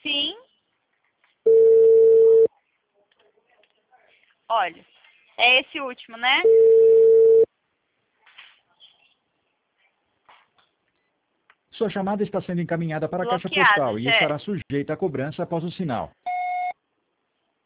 Sim. Olha, é esse último, né? Sua chamada está sendo encaminhada para a caixa Bloqueado, postal e já. estará sujeita a cobrança após o sinal.